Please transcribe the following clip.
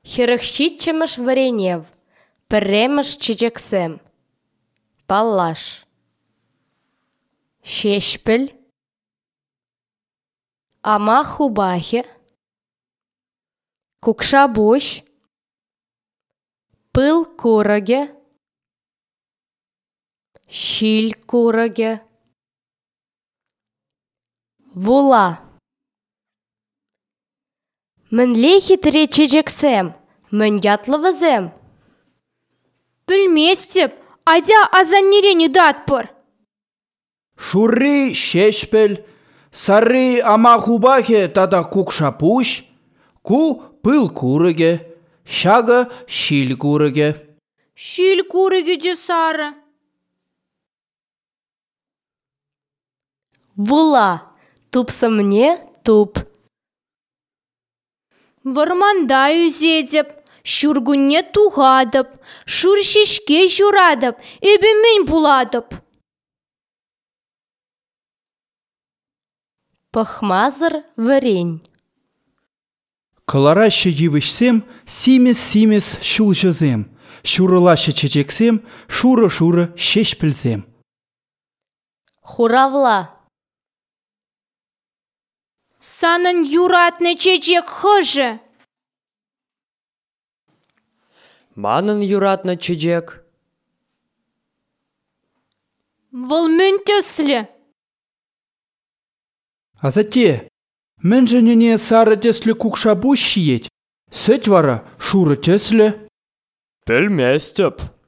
Херехщитчемеш вареньев, перемеш чечексем. Паллаш. Шешпіл. Ама хубахе. Кукша буш. Пыл кураге. Шиль кураге. Вула. Мін лехітіре чечексем, мін ятлывызем. Білместеп, адя азаннере не датпыр. Шурри шешпіл, сарри ама хубахе тада кукша пуш, ку пыл курыге, шага шиль курыге. Шиль курыге де сары. Вула. Тупса мне туп. Варманда үзедіп, шүргүнне туғадып, шүр-шешке журадып, эбемен буладып. Пахмазыр варень. Кыларашы евішсем, симес шулжызем, шурылашы чечексем, шуры шешпілзем. Хуравла. Санын юратны чечек хыжы. Манын юратны чечек. Выл мүнтіслі. Азате, мен женене сары теслі кукша буш ет, сет вара шуры теслі. Білместіп.